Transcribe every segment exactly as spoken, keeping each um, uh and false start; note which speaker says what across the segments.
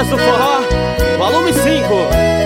Speaker 1: Brothers do Forró, volume cinco.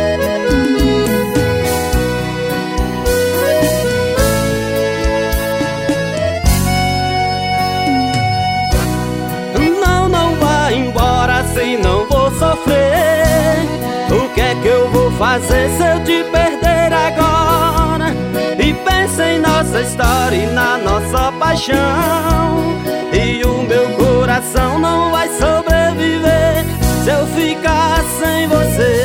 Speaker 1: Não, não vai embora, assim não vou sofrer. O que é que eu vou fazer se eu te perder agora? E pensa em nossa história e na nossa paixão, e o meu coração não vai sobreviver se eu ficar sem você.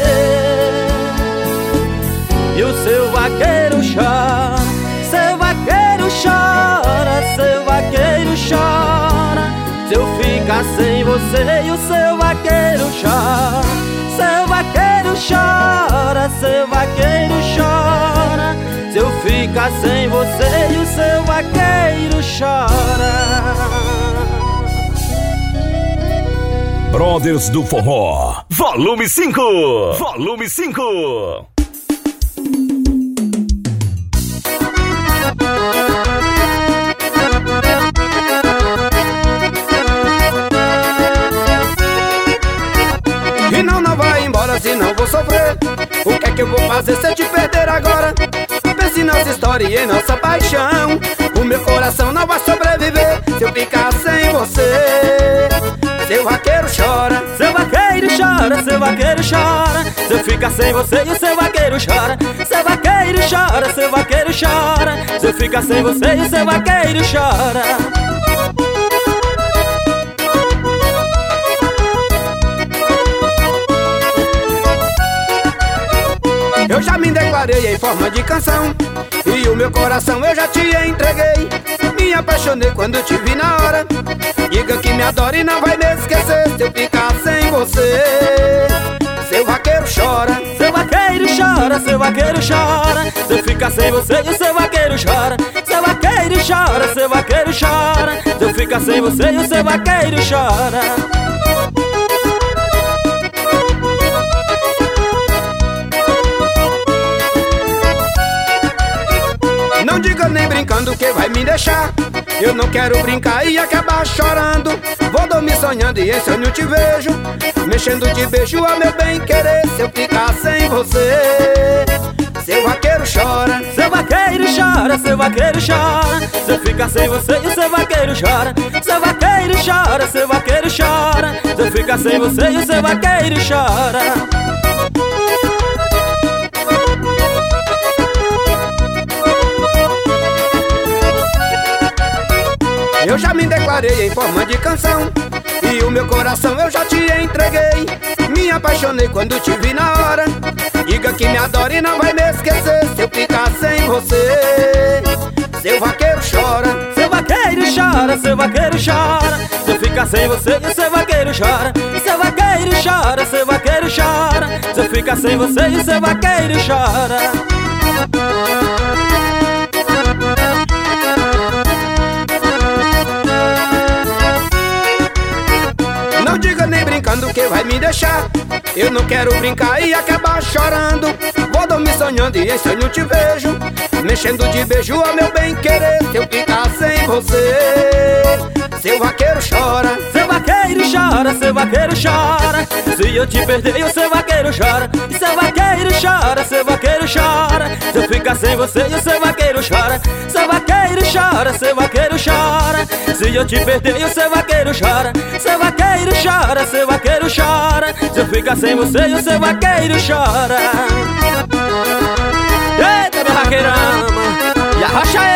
Speaker 1: E o seu vaqueiro chora, seu vaqueiro chora, seu vaqueiro chora, se eu ficar sem você. E o seu vaqueiro chora, seu vaqueiro chora, seu vaqueiro chora, se eu ficar sem você. E o seu vaqueiro chora.
Speaker 2: Brothers do Forró, volume cinco. Volume cinco.
Speaker 3: E não, não vai embora, senão vou sofrer. O que é que eu vou fazer se eu te perder agora? Pense em nossa história e em nossa paixão, o meu coração não vai sobreviver se eu ficar sem você. Seu vaqueiro chora,
Speaker 1: seu vaqueiro chora, seu vaqueiro chora, se eu ficar sem você. E o seu vaqueiro chora, seu vaqueiro chora, seu vaqueiro chora, se eu ficar sem você. E o seu vaqueiro chora.
Speaker 3: Eu já me declarei em forma de canção, e o meu coração eu já te entreguei. Me apaixonei quando te vi na hora. Diga que me adora e não vai me esquecer se eu ficar sem você. Seu vaqueiro chora,
Speaker 1: seu vaqueiro chora, seu vaqueiro chora, se eu ficar sem você. E o seu vaqueiro chora, seu vaqueiro chora, seu vaqueiro chora, se eu ficar sem você. E o seu vaqueiro chora.
Speaker 3: Não diga nem brincando que vai me deixar. Eu não quero brincar e acabar chorando. Vou dormir sonhando e em sonho te vejo, mexendo de beijo a meu bem querer se eu ficar sem você. Seu vaqueiro chora,
Speaker 1: seu vaqueiro chora, seu vaqueiro chora, se eu ficar sem você. E o seu vaqueiro chora, seu vaqueiro chora, seu vaqueiro chora, se eu ficar sem você. E o seu vaqueiro chora.
Speaker 3: Eu já me declarei em forma de canção, e o meu coração eu já te entreguei. Me apaixonei quando te vi na hora. Diga que me adora e não vai me esquecer se eu ficar sem você. Seu vaqueiro chora,
Speaker 1: seu vaqueiro chora, seu vaqueiro chora, se eu ficar sem você. E o seu vaqueiro chora, seu vaqueiro chora, seu vaqueiro chora, se eu ficar sem você. E o seu vaqueiro chora.
Speaker 3: Não diga nem brincando que vai me deixar. Eu não quero brincar e acabar chorando. Vou dormir sonhando e em sonho te vejo, mexendo de beijo a meu bem querer se eu ficar sem você. Seu vaqueiro chora,
Speaker 1: seu vaqueiro chora, seu vaqueiro chora, se eu te perder. E o seu vaqueiro chora, e seu vaqueiro chora, seu vaqueiro chora, se eu ficar sem você. E o seu vaqueiro chora, seu vaqueiro chora, seu vaqueiro chora, se eu te perder. E o seu vaqueiro chora, seu vaqueiro chora, seu vaqueiro chora, se eu ficar sem você. E o seu vaqueiro chora. Eita, meu vaqueirama, e arrocha